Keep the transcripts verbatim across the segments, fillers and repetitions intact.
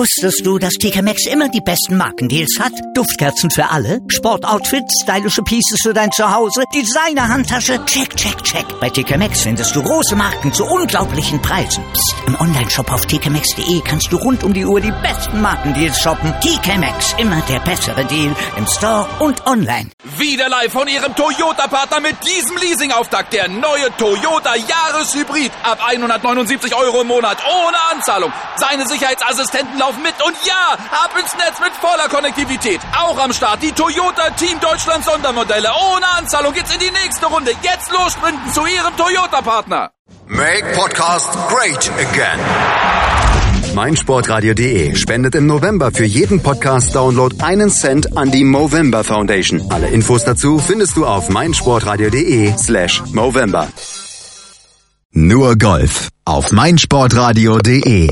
Wusstest du, dass T K Maxx immer die besten Markendeals hat? Duftkerzen für alle, Sportoutfits, stylische Pieces für dein Zuhause, Designer-Handtasche, check, check, check. Bei T K Maxx findest du große Marken zu unglaublichen Preisen. Psst. Im Onlineshop auf t k maxx punkt d e kannst du rund um die Uhr die besten Markendeals shoppen. T K Maxx, immer der bessere Deal im Store und online. Wieder live von Ihrem Toyota-Partner mit diesem Leasing-Auftakt. Der neue Toyota Jahreshybrid. Ab hundertneunundsiebzig Euro im Monat ohne Anzahlung. Seine Sicherheitsassistenten laufen mit und ja, ab ins Netz mit voller Konnektivität. Auch am Start die Toyota Team Deutschland Sondermodelle. Ohne Anzahlung geht's in die nächste Runde. Jetzt los sprinten zu Ihrem Toyota-Partner. Make Podcast great again. meinsportradio punkt de spendet im November für jeden Podcast-Download einen Cent an die Movember Foundation. Alle Infos dazu findest du auf meinsportradio punkt de slash Movember. Nur Golf auf meinsportradio punkt de.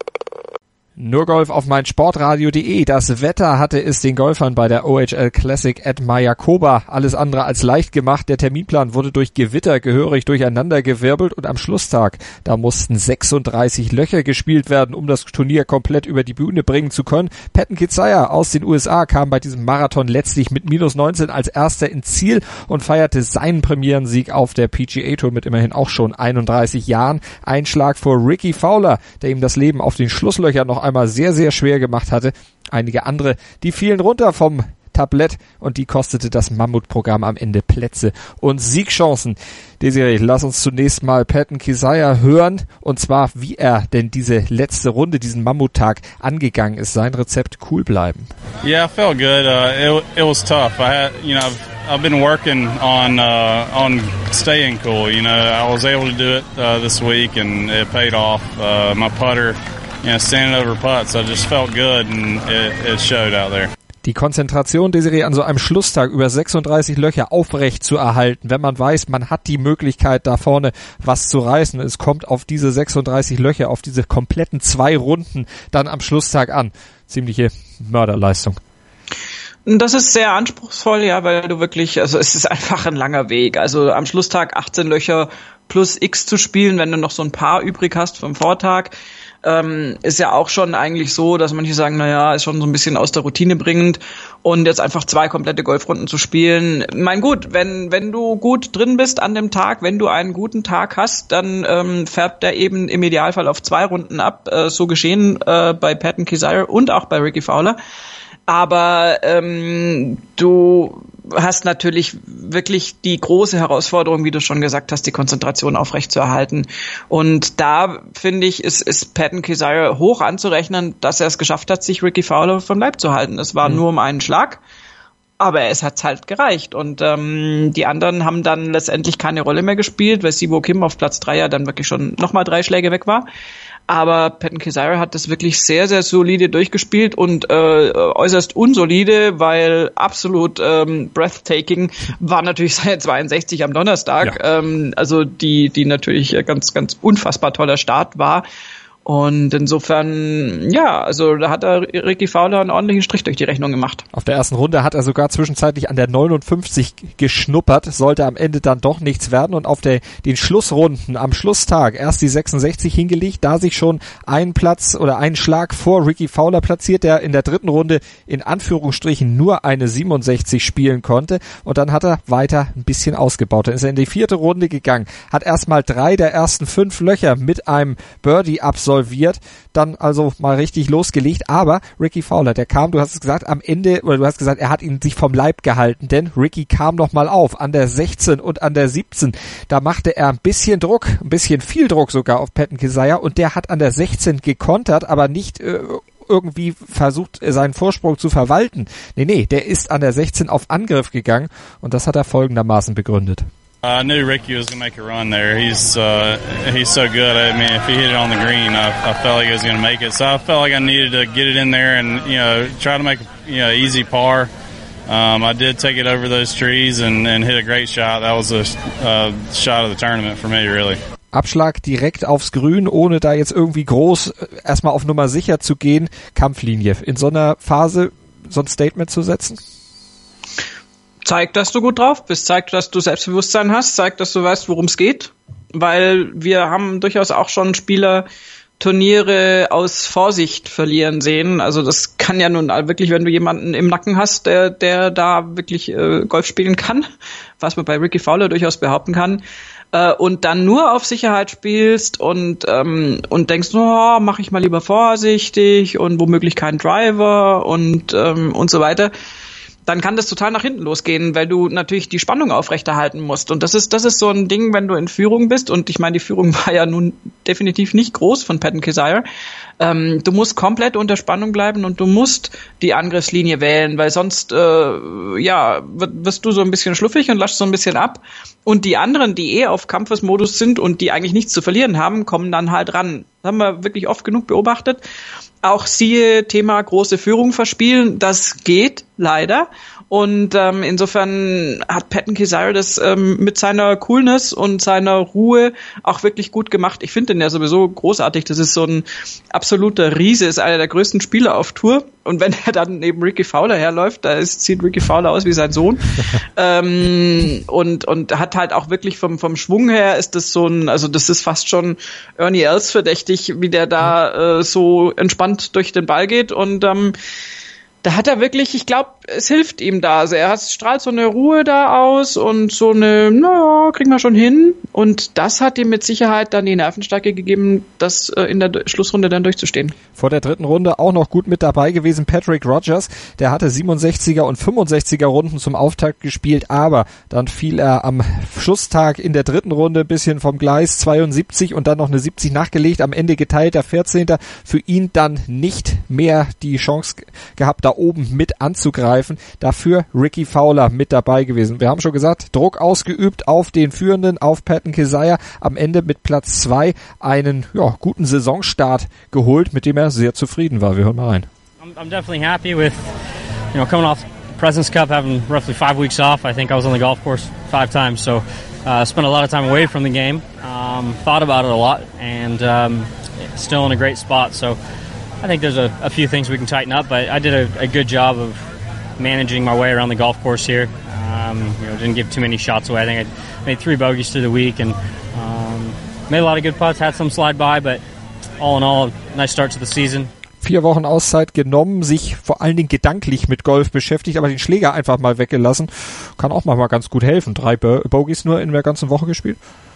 Nur Golf auf meinsportradio punkt de. Das Wetter hatte es den Golfern bei der O H L Classic at Mayakoba alles andere als leicht gemacht. Der Terminplan wurde durch Gewitter gehörig durcheinandergewirbelt und am Schlusstag, da mussten sechsunddreißig Löcher gespielt werden, um das Turnier komplett über die Bühne bringen zu können. Patton Kizzire aus den U S A kam bei diesem Marathon letztlich mit minus neunzehn als erster ins Ziel und feierte seinen Premierensieg auf der P G A Tour mit immerhin auch schon einunddreißig Jahren. Ein Schlag vor Ricky Fowler, der ihm das Leben auf den Schlusslöchern noch einmal sehr, sehr schwer gemacht hatte. Einige andere, die fielen runter vom Tablett und die kostete das Mammutprogramm am Ende Plätze und Siegchancen. Desiree, lass uns zunächst mal Patton Kizzire hören und zwar, wie er denn diese letzte Runde, diesen Mammuttag angegangen ist. Sein Rezept: cool bleiben. Yeah, I felt good. Uh, it, it was tough. I had, you know, I've, I've been working on uh, on staying cool. You know, I was able to do it uh, this week and it paid off. Uh, my putter, you know, standing over putts, I just felt good and it, it showed out there. Die Konzentration, Desiree, an so einem Schlusstag über sechsunddreißig Löcher aufrecht zu erhalten, wenn man weiß, man hat die Möglichkeit, da vorne was zu reißen. Es kommt auf diese sechsunddreißig Löcher, auf diese kompletten zwei Runden dann am Schlusstag an. Ziemliche Mörderleistung. Das ist sehr anspruchsvoll, ja, weil du wirklich, also es ist einfach ein langer Weg. Also am Schlusstag achtzehn Löcher plus X zu spielen, wenn du noch so ein paar übrig hast vom Vortag. Ähm, ist ja auch schon eigentlich so, dass manche sagen, naja, ist schon so ein bisschen aus der Routine bringend und jetzt einfach zwei komplette Golfrunden zu spielen. Mein gut, wenn wenn du gut drin bist an dem Tag, wenn du einen guten Tag hast, dann ähm, färbt der eben im Idealfall auf zwei Runden ab. Äh, so geschehen äh, bei Patton Kizzire und auch bei Ricky Fowler. Aber ähm, du hast natürlich wirklich die große Herausforderung, wie du schon gesagt hast, die Konzentration aufrechtzuerhalten. Und da, finde ich, ist, ist Patton Kizzire hoch anzurechnen, dass er es geschafft hat, sich Ricky Fowler vom Leib zu halten. Es war mhm. nur um einen Schlag, aber es hat halt gereicht. Und ähm, die anderen haben dann letztendlich keine Rolle mehr gespielt, weil Siwoo Kim auf Platz drei ja dann wirklich schon nochmal drei Schläge weg war. Aber Patton Kizzire hat das wirklich sehr, sehr solide durchgespielt und äh, äußerst unsolide, weil absolut ähm, breathtaking war natürlich seine zweiundsechzig am Donnerstag. Ja. Ähm, also die, die natürlich ganz, ganz unfassbar toller Start war. Und insofern, ja, also da hat er Ricky Fowler einen ordentlichen Strich durch die Rechnung gemacht. Auf der ersten Runde hat er sogar zwischenzeitlich an der neunundfünfzig geschnuppert, sollte am Ende dann doch nichts werden und auf der den Schlussrunden am Schlusstag erst die sechsundsechzig hingelegt, da sich schon ein Platz oder ein Schlag vor Ricky Fowler platziert, der in der dritten Runde in Anführungsstrichen nur eine siebenundsechzig spielen konnte und dann hat er weiter ein bisschen ausgebaut. Dann ist er in die vierte Runde gegangen, hat erstmal drei der ersten fünf Löcher mit einem Birdie absolviert, dann also mal richtig losgelegt, aber Ricky Fowler, der kam, du hast es gesagt, am Ende, oder du hast gesagt, er hat ihn sich vom Leib gehalten, denn Ricky kam nochmal auf, an der sechzehn und an der siebzehn, da machte er ein bisschen Druck, ein bisschen viel Druck sogar auf Patton Kizzire und der hat an der sechzehn gekontert, aber nicht äh, irgendwie versucht, seinen Vorsprung zu verwalten. Nee, nee, der ist an der sechzehn auf Angriff gegangen und das hat er folgendermaßen begründet. I knew Ricky was going to make a run there. He's uh, he's so good. I mean, if he hit it on the green, I, I felt like he was going to make it. So I felt like I needed to get it in there and, you know, try to make a, you know, easy par. Um, I did take it over those trees and, and hit a great shot. That was a uh, shot of the tournament for me, really. Abschlag direkt aufs Grün, ohne da jetzt irgendwie groß erstmal auf Nummer sicher zu gehen. Kampflinie. In so einer Phase so ein Statement zu setzen? Zeigt, dass du gut drauf bist, zeigt, dass du Selbstbewusstsein hast, zeigt, dass du weißt, worum es geht, weil wir haben durchaus auch schon Spieler Turniere aus Vorsicht verlieren sehen. Also das kann ja nun wirklich, wenn du jemanden im Nacken hast, der, der da wirklich äh, Golf spielen kann, was man bei Rickie Fowler durchaus behaupten kann, äh, und dann nur auf Sicherheit spielst und ähm, und denkst, oh, mach ich mal lieber vorsichtig und womöglich keinen Driver und ähm, und so weiter, dann kann das total nach hinten losgehen, weil du natürlich die Spannung aufrechterhalten musst. Und das ist das ist so ein Ding, wenn du in Führung bist. Und ich meine, die Führung war ja nun definitiv nicht groß von Patton Kizzire. Ähm, du musst komplett unter Spannung bleiben und du musst die Angriffslinie wählen, weil sonst äh, ja wirst du so ein bisschen schluffig und laschst so ein bisschen ab. Und die anderen, die eh auf Kampfesmodus sind und die eigentlich nichts zu verlieren haben, kommen dann halt ran. Das haben wir wirklich oft genug beobachtet. Auch siehe Thema große Führung verspielen, das geht leider. Und ähm, insofern hat Patton Kizzire das ähm, mit seiner Coolness und seiner Ruhe auch wirklich gut gemacht. Ich finde den ja sowieso großartig. Das ist so ein absoluter Riese, ist einer der größten Spieler auf Tour. Und wenn er dann neben Rickie Fowler herläuft, da ist, sieht Rickie Fowler aus wie sein Sohn. ähm, und und hat halt auch wirklich vom vom Schwung her ist das so ein, also das ist fast schon Ernie Els verdächtig, wie der da äh, so entspannt durch den Ball geht. Und ähm, da hat er wirklich, ich glaube, es hilft ihm da. Also er hat, strahlt so eine Ruhe da aus und so eine, naja, kriegen wir schon hin. Und das hat ihm mit Sicherheit dann die Nervenstärke gegeben, das äh, in der Schlussrunde dann durchzustehen. Vor der dritten Runde auch noch gut mit dabei gewesen Patrick Rodgers. Der hatte siebenundsechziger und fünfundsechziger Runden zum Auftakt gespielt, aber dann fiel er am Schlusstag in der dritten Runde ein bisschen vom Gleis, zweiundsiebzig und dann noch eine siebzig nachgelegt. Am Ende geteilter vierzehnter Für ihn dann nicht mehr die Chance gehabt, da oben mit anzugreifen. Dafür Rickie Fowler mit dabei gewesen. Wir haben schon gesagt, Druck ausgeübt auf den Führenden, auf Patton Kizzire. Am Ende mit Platz zwei einen ja, guten Saisonstart geholt, mit dem er sehr zufrieden war. Wir hören mal rein. I'm, I'm definitely happy with, you know, coming off President's Cup, having roughly five weeks off. I think I was on the golf course five times, so uh, spent a lot of time away from the game. Um, thought about it a lot, and um, still in a great spot. So I think there's a, a few things we can tighten up, but I did a, a good job of managing my way around the golf course here. Um, you know, didn't give too many shots away. I think I made three bogeys through the week and um, made a lot of good putts, had some slide by, but all in all, nice start to the season. Vier Wochen Auszeit genommen, sich vor allen Dingen gedanklich mit Golf beschäftigt, aber den Schläger einfach mal weggelassen. Kann auch mal ganz gut helfen. Drei Bogies nur in der ganzen Woche gespielt.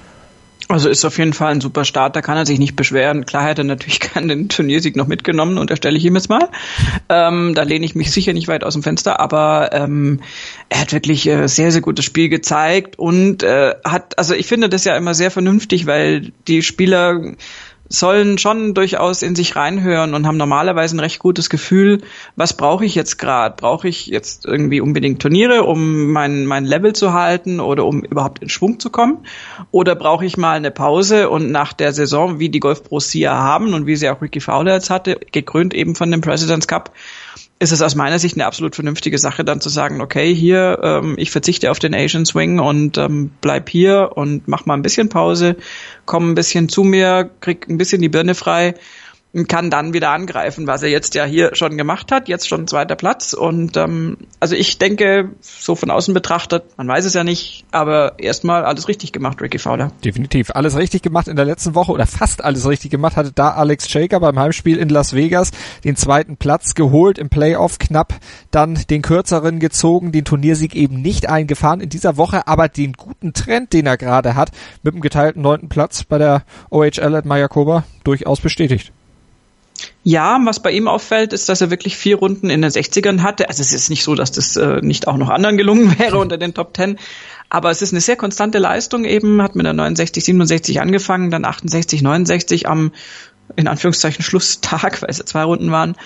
Also ist auf jeden Fall ein super Start, da kann er sich nicht beschweren. Klar hätte er natürlich gerne den Turniersieg noch mitgenommen, unterstelle ich ihm jetzt mal. Ähm, da lehne ich mich sicher nicht weit aus dem Fenster, aber ähm, er hat wirklich äh, sehr, sehr gutes Spiel gezeigt und äh, hat, also ich finde das ja immer sehr vernünftig, weil die Spieler sollen schon durchaus in sich reinhören und haben normalerweise ein recht gutes Gefühl, was brauche ich jetzt gerade? Brauche ich jetzt irgendwie unbedingt Turniere, um mein mein Level zu halten oder um überhaupt in Schwung zu kommen? Oder brauche ich mal eine Pause und nach der Saison, wie die Golfpros sie ja haben und wie sie auch Rickie Fowler jetzt hatte, gekrönt eben von dem President's Cup, ist es aus meiner Sicht eine absolut vernünftige Sache, dann zu sagen, okay, hier, ähm, ich verzichte auf den Asian Swing und ähm, bleib hier und mach mal ein bisschen Pause, komm ein bisschen zu mir, krieg ein bisschen die Birne frei und kann dann wieder angreifen, was er jetzt ja hier schon gemacht hat, jetzt schon zweiter Platz. Und ähm, also ich denke, so von außen betrachtet, man weiß es ja nicht, aber erstmal alles richtig gemacht, Rickie Fowler. Definitiv. Alles richtig gemacht in der letzten Woche oder fast alles richtig gemacht, hatte da Alex Shaker beim Heimspiel in Las Vegas den zweiten Platz geholt im Playoff, knapp dann den kürzeren gezogen, den Turniersieg eben nicht eingefahren in dieser Woche, aber den guten Trend, den er gerade hat, mit dem geteilten neunten Platz bei der O H L at Mayakoba durchaus bestätigt. Ja, was bei ihm auffällt, ist, dass er wirklich vier Runden in den sechzigern hatte. Also es ist nicht so, dass das äh, nicht auch noch anderen gelungen wäre unter den Top Ten. Aber es ist eine sehr konstante Leistung eben, hat mit der neunundsechzig, siebenundsechzig angefangen, dann achtundsechzig, neunundsechzig am, in Anführungszeichen, Schlusstag, weil es ja zwei Runden waren.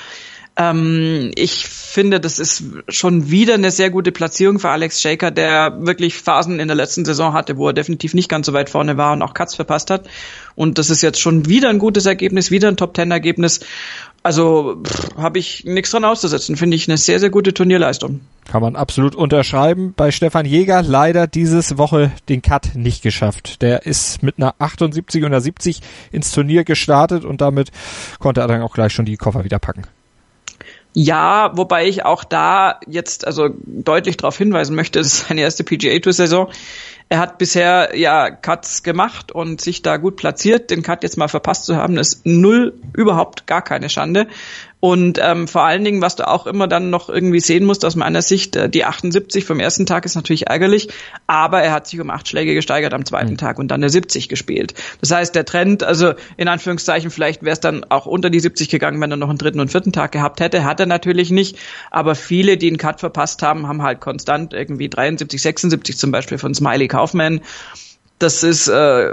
Ähm, ich finde, das ist schon wieder eine sehr gute Platzierung für Alex Shaker, der wirklich Phasen in der letzten Saison hatte, wo er definitiv nicht ganz so weit vorne war und auch Cuts verpasst hat. Und das ist jetzt schon wieder ein gutes Ergebnis, wieder ein Top-Ten-Ergebnis. Also habe ich nichts dran auszusetzen. Finde ich eine sehr, sehr gute Turnierleistung. Kann man absolut unterschreiben. Bei Stefan Jäger leider diese Woche den Cut nicht geschafft. Der ist mit einer achtundsiebzig und einer siebzig ins Turnier gestartet und damit konnte er dann auch gleich schon die Koffer wieder packen. Ja, wobei ich auch da jetzt also deutlich darauf hinweisen möchte, es ist seine erste P G A Tour Saison. Er hat bisher ja Cuts gemacht und sich da gut platziert. Den Cut jetzt mal verpasst zu haben, ist null, überhaupt gar keine Schande. Und ähm, vor allen Dingen, was du auch immer dann noch irgendwie sehen musst aus meiner Sicht, äh, die achtundsiebzig vom ersten Tag ist natürlich ärgerlich, aber er hat sich um acht Schläge gesteigert am zweiten mhm. Tag und dann der siebzig gespielt. Das heißt, der Trend, also in Anführungszeichen, vielleicht wäre es dann auch unter die siebzig gegangen, wenn er noch einen dritten und vierten Tag gehabt hätte. Hat er natürlich nicht, aber viele, die einen Cut verpasst haben, haben halt konstant irgendwie dreiundsiebzig, sechsundsiebzig zum Beispiel von Smiley Kaufman. Das ist äh,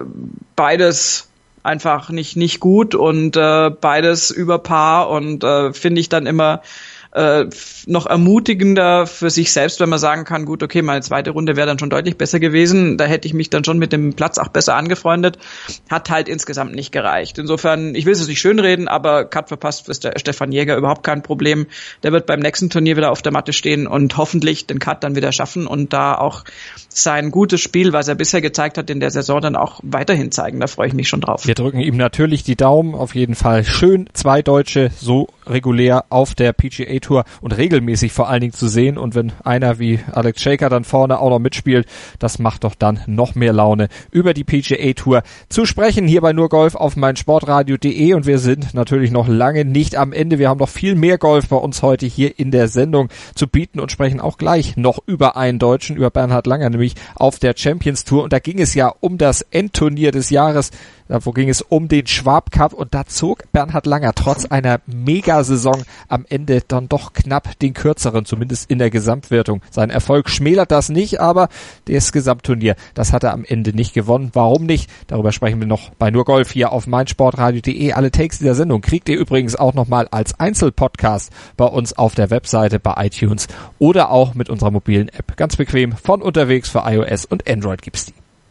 beides einfach nicht nicht gut und äh, beides über Paar und äh, finde ich dann immer äh, noch ermutigender für sich selbst, wenn man sagen kann, gut, okay, meine zweite Runde wäre dann schon deutlich besser gewesen, da hätte ich mich dann schon mit dem Platz auch besser angefreundet, hat halt insgesamt nicht gereicht. Insofern, ich will es nicht schönreden, aber Cut verpasst ist der Stefan Jäger überhaupt kein Problem. Der wird beim nächsten Turnier wieder auf der Matte stehen und hoffentlich den Cut dann wieder schaffen und da auch sein gutes Spiel, was er bisher gezeigt hat in der Saison, dann auch weiterhin zeigen. Da freue ich mich schon drauf. Wir drücken ihm natürlich die Daumen, auf jeden Fall. Schön, zwei Deutsche so regulär auf der P G A Tour und regelmäßig vor allen Dingen zu sehen. Und wenn einer wie Alex Shaker dann vorne auch noch mitspielt, das macht doch dann noch mehr Laune, über die P G A Tour zu sprechen. Hier bei Nur Golf auf meinsportradio punkt de und wir sind natürlich noch lange nicht am Ende. Wir haben noch viel mehr Golf bei uns heute hier in der Sendung zu bieten und sprechen auch gleich noch über einen Deutschen, über Bernhard Langer, nämlich auf der Champions Tour. Und da ging es ja um das Endturnier des Jahres. Da wo ging es um den Schwab Cup und da zog Bernhard Langer trotz einer Megasaison am Ende dann doch knapp den kürzeren, zumindest in der Gesamtwertung. Sein Erfolg schmälert das nicht, aber das Gesamtturnier, das hat er am Ende nicht gewonnen. Warum nicht? Darüber sprechen wir noch bei Nur Golf hier auf meinsportradio punkt de. Alle Takes dieser Sendung kriegt ihr übrigens auch nochmal als Einzelpodcast bei uns auf der Webseite, bei iTunes oder auch mit unserer mobilen App. Ganz bequem von unterwegs für iOS und Android gibt's die.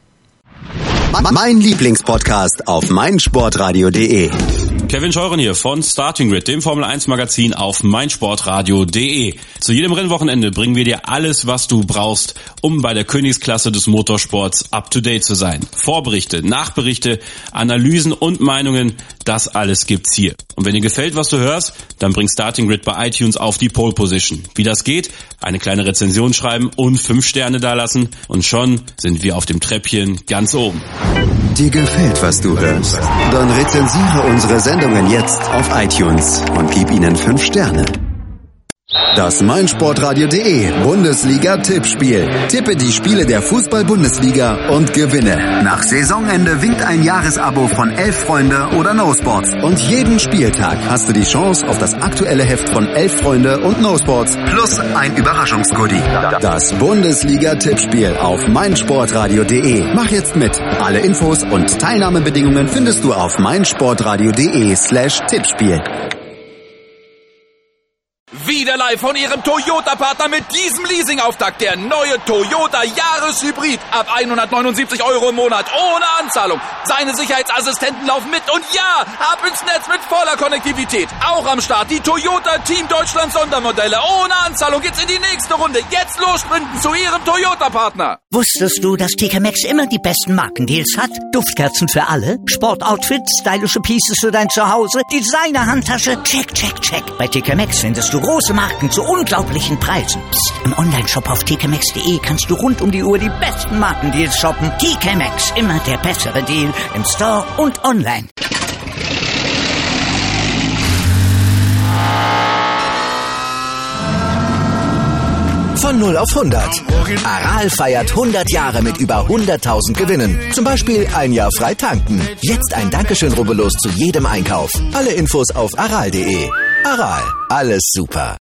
Mein Lieblingspodcast auf meinsportradio punkt de. Kevin Scheuren hier von Starting Grid, dem Formel eins Magazin auf meinsportradio punkt de. Zu jedem Rennwochenende bringen wir dir alles, was du brauchst, um bei der Königsklasse des Motorsports up to date zu sein. Vorberichte, Nachberichte, Analysen und Meinungen, das alles gibt's hier. Und wenn dir gefällt, was du hörst, dann bring Starting Grid bei iTunes auf die Pole Position. Wie das geht? Eine kleine Rezension schreiben und fünf Sterne dalassen und schon sind wir auf dem Treppchen ganz oben. Dir gefällt, was du hörst? Dann rezensiere unsere Sendungen jetzt auf iTunes und gib ihnen fünf Sterne. Das meinsportradio punkt de Bundesliga-Tippspiel. Tippe die Spiele der Fußball-Bundesliga und gewinne. Nach Saisonende winkt ein Jahresabo von Elf Freunde oder No Sports. Und jeden Spieltag hast du die Chance auf das aktuelle Heft von Elf Freunde und No Sports plus ein Überraschungsgoodie. Das Bundesliga-Tippspiel auf meinsportradio punkt de. Mach jetzt mit. Alle Infos und Teilnahmebedingungen findest du auf meinsportradio punkt de slash Tippspiel. Wieder live von Ihrem Toyota-Partner mit diesem Leasing-Auftakt. Der neue Toyota Jahreshybrid. Ab hundertneunundsiebzig Euro im Monat. Ohne Anzahlung. Seine Sicherheitsassistenten laufen mit. Und ja, ab ins Netz mit voller Konnektivität. Auch am Start die Toyota Team Deutschland Sondermodelle. Ohne Anzahlung geht's in die nächste Runde. Jetzt los sprinten zu Ihrem Toyota-Partner. Wusstest du, dass T K Maxx immer die besten Markendeals hat? Duftkerzen für alle, Sportoutfits, stylische Pieces für dein Zuhause, Designer-Handtasche, check, check, check. Bei T K Maxx findest du große Marken zu unglaublichen Preisen. Psst. Im Onlineshop auf t k maxx punkt de kannst du rund um die Uhr die besten Markendeals shoppen. T K Maxx, immer der bessere Deal im Store und online. Von null auf hundert. Aral feiert hundert Jahre mit über hunderttausend Gewinnen. Zum Beispiel ein Jahr frei tanken. Jetzt ein Dankeschön, rubbellos zu jedem Einkauf. Alle Infos auf aral punkt de. Aral, alles super.